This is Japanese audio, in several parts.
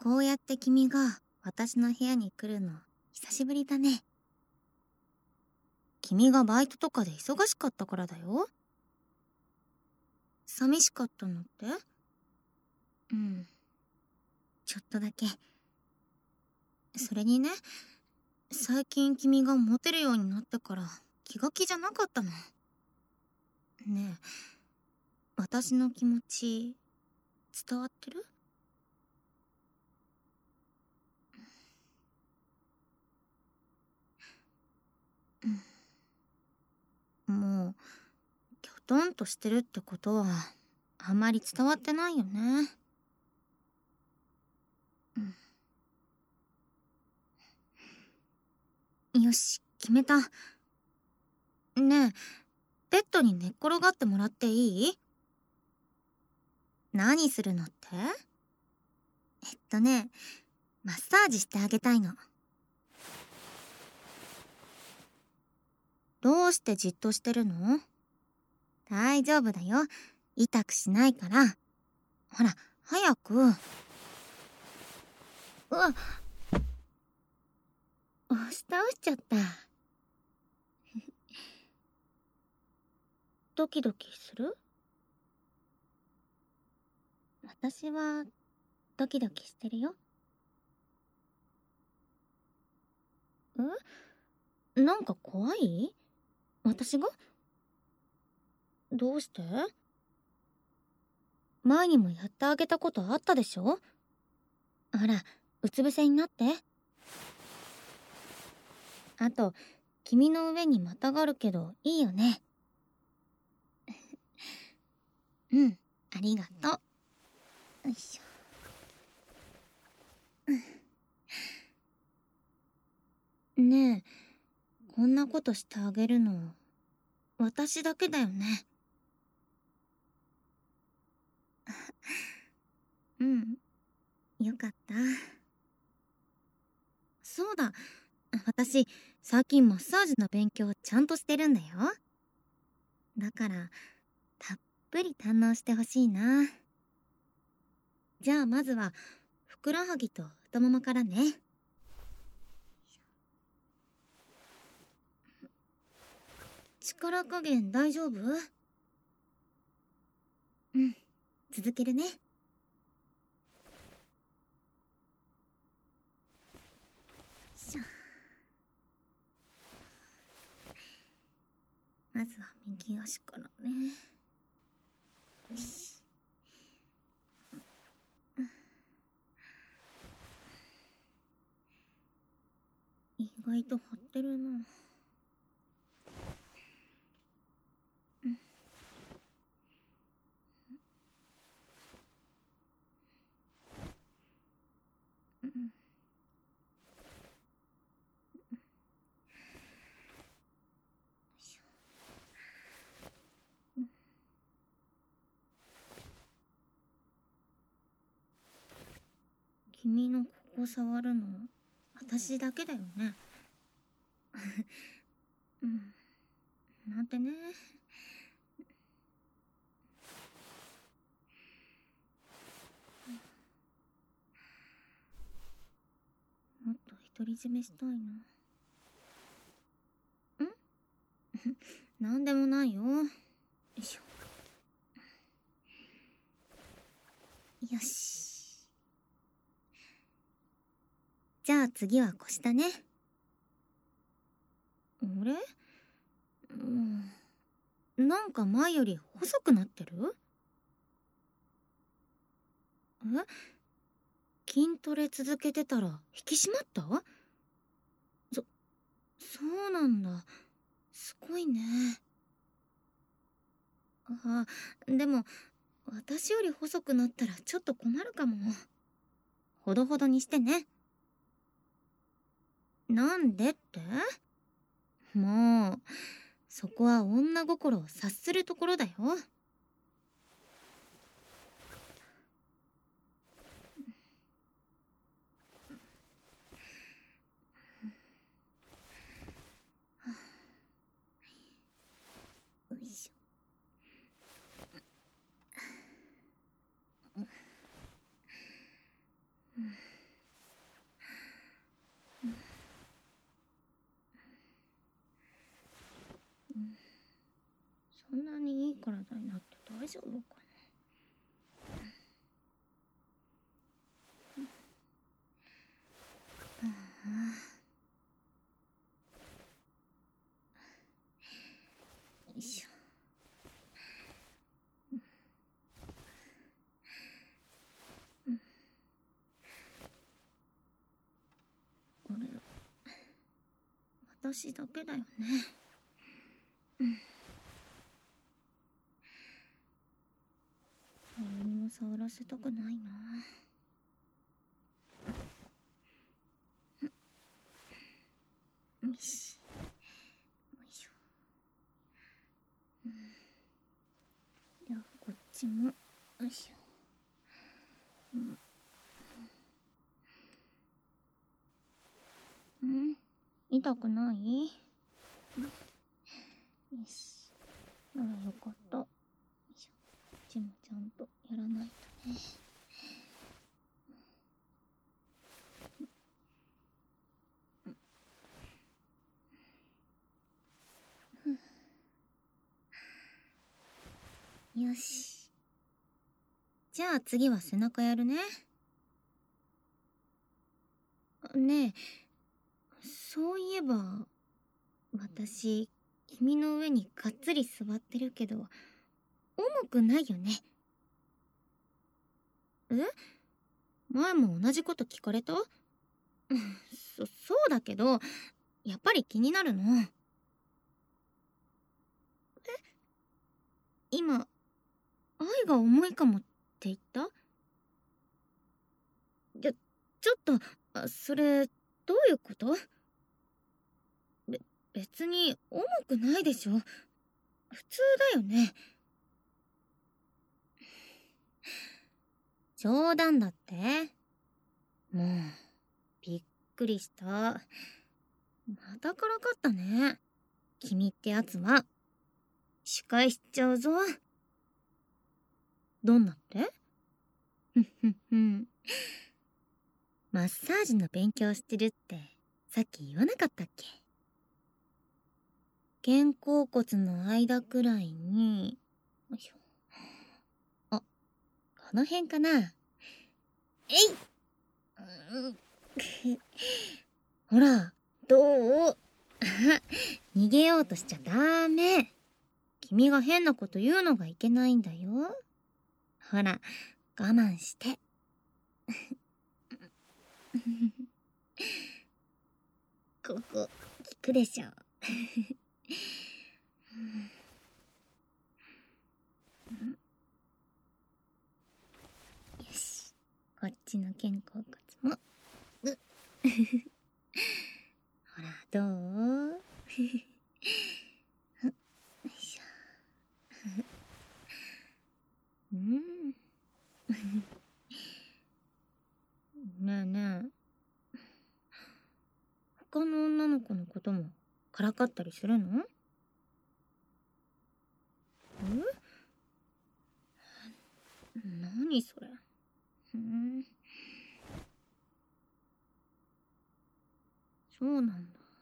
こうやって君が私の部屋に来るの久しぶりだね。君がバイトとかで忙しかったからだよ。寂しかったのって？うん、ちょっとだけ。それにね、最近君がモテるようになってから気が気じゃなかったの。ねえ、私の気持ち伝わってる？もうきょとんとしてるってことはあんまり伝わってないよね。よし、決めた。ねえ、ベッドに寝っ転がってもらっていい？何するのって？ね、マッサージしてあげたいの。どうしてじっとしてるの？大丈夫だよ。痛くしないから。ほら、早く。うわ、押し倒しちゃった。ドキドキする？私はドキドキしてるよ。なんか怖い？私が？どうして？前にもやってあげたことあったでしょ？ほら、うつ伏せになって。あと、君の上にまたがるけどいいよね。うん、ありがとう。よいしょ。ねえ、こんなことしてあげるの、私だけだよね。うん、よかった。そうだ、私、最近マッサージの勉強ちゃんとしてるんだよ。だから、たっぷり堪能してほしいな。じゃあまずは、ふくらはぎと太ももからね。力加減大丈夫？うん、続けるね。しょ。まずは右足からね。よし。意外と張ってるな。君のここ触るの、私だけだよね。うん。なんてね。もっと独り占めしたいな。なんでもないよ。よいしょ。よし。じゃあ次は腰だね。あれ？なんか前より細くなってる？筋トレ続けてたら引き締まった？そ、そうなんだ。すごいね。あ、でも、私より細くなったらちょっと困るかも。ほどほどにしてね。なんでって？もう、そこは女心を察するところだよ。よいしょ。 丈夫かな。よいしょ。あれ、私だけだよね。誰にも触らせたくないな。よし。よいしょ。ではこっちも。よいしょ。痛くない？よし。ならよかった。よいしょ。こっちもちゃんとやらないとね。よし。じゃあ次は背中やるね。ねえ、そういえば、私、君の上にがっつり座ってるけど、重くないよね。え？前も同じこと聞かれた？そうだけど、やっぱり気になるの。今、愛が重いかもって言った？ちょっと、それ、どういうこと？別に重くないでしょ。普通だよね。冗談だって？もう、びっくりした。またからかったね。君ってやつは。仕返しちゃうぞ。どんなって？ふんふんふん。マッサージの勉強してるってさっき言わなかったっけ？肩甲骨の間くらいに、よいしょ。あ、この辺かな。えいほら、どう？逃げようとしちゃダメ。君が変なこと言うのがいけないんだよ。ほら、我慢して。ここ、効くでしょ。よし、こっちの肩甲骨も。ほら、どう？よいしょ。ねえねえ。他の女の子のこともからかったりするの？何それ。そうなんだ。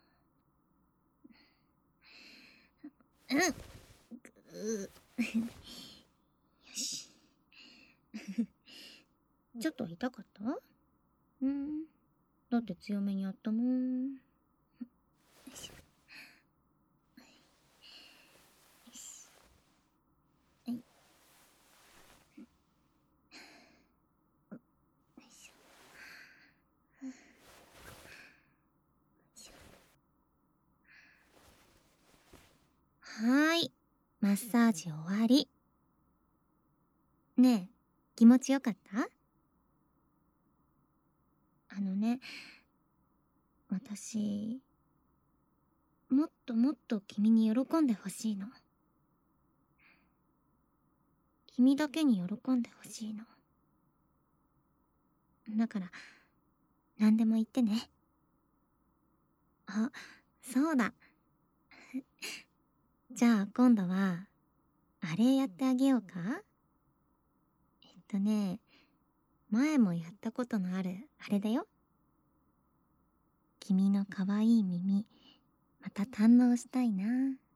よし。ちょっと痛かった？だって強めにやったもん。よいしょ。よし。はい。よいしょ。よいしょ。はーい。マッサージ終わり。ねえ、気持ちよかった？あのね、私、もっともっと君に喜んでほしいの。君だけに喜んでほしいの。だから、何でも言ってね。あ、そうだ。じゃあ今度は、あれやってあげようか？前もやったことのあるあれだよ。君の可愛い耳、また堪能したいな。